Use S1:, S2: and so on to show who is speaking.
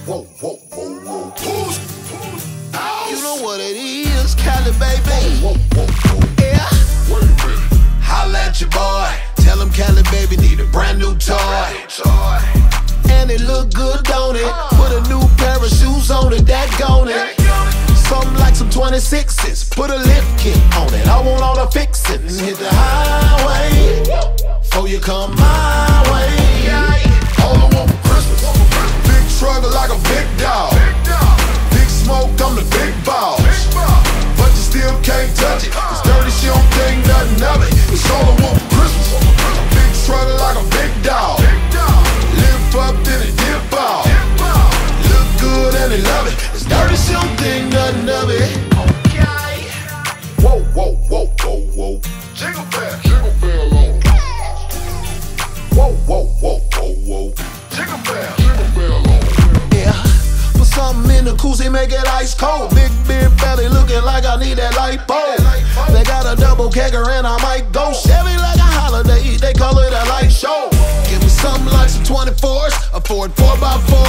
S1: Whoa, whoa, whoa, whoa.
S2: You know what it is, Cali baby.
S1: Whoa, whoa, whoa.
S2: Yeah.
S1: Wait a minute.
S2: Holla at your boy. Tell him Cali baby need a brand new toy. And it look good, don't it? Put a new pair of shoes on it, that gon' it. Something like some 26s. Put a lift kit on it. I want all the fixin'. Hit the highway before you come my way.
S1: All I want for Christmas. Big struggle like a big dog. Big smoke, I'm the big boss. But you still can't touch it. It's dirty, she don't think nothing of it. It's all I want for Christmas. Big struggle like a big dog. Live up, then it dip off. Look good and they love it.
S2: It's dirty, she don't think nothing of it. Okay.
S1: Whoa, whoa, whoa, whoa, whoa. Jingle bell on. Whoa, whoa, whoa, whoa, whoa. Jingle bell on.
S2: Yeah. Put something in the koozie, make it ice cold. Big beer belly looking like I need that lipo. They got a double kegger and I might go Chevy like a holiday. They call it a light show. Give me something like some 24s, a Ford 4x4.